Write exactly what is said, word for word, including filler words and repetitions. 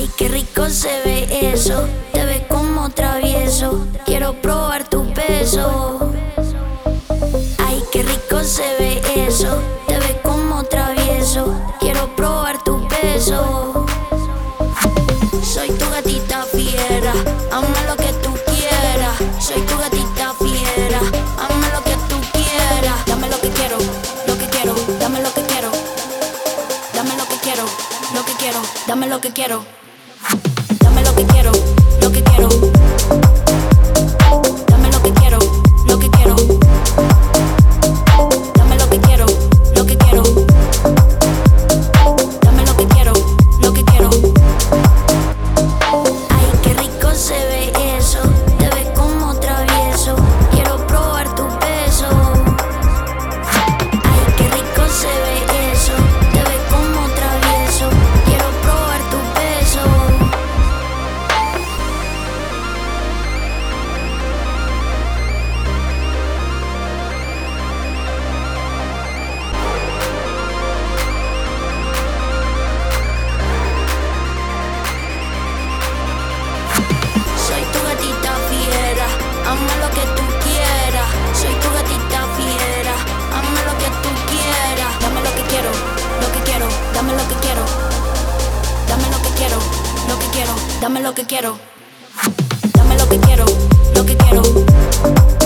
Ay, qué rico se ve eso, te ves como travieso, quiero probar tu beso. Ay, qué rico se ve eso, te ves como travieso, quiero probar tu beso. Soy tu gatita fiera, hazme lo que tú quieras. Soy tu gatita fiera, hazme lo que tú quieras. Dame lo que quiero, lo que quiero, dame lo que quiero. Dame lo que quiero, lo que quiero, dame lo que quiero. Dame lo que quiero, lo que quiero. Dame lo que quiero, lo que quiero. Dame lo que quiero, lo que quiero. Dame lo que quiero, lo que quiero. Ay, qué rico se ve eso, te ves como travieso, quiero probar tu beso. Ay, qué rico se ve eso, te ves como travieso, quiero probar tu beso. Soy tu gatita fiera, hazme lo que tú quieras. Soy tu gatita fiera, hazme lo que tú quieras. Dame lo que quiero, lo que quiero, dame lo que quiero. Dame lo que quiero, lo que quiero, dame lo que quiero. Dame lo que quiero, lo que quiero.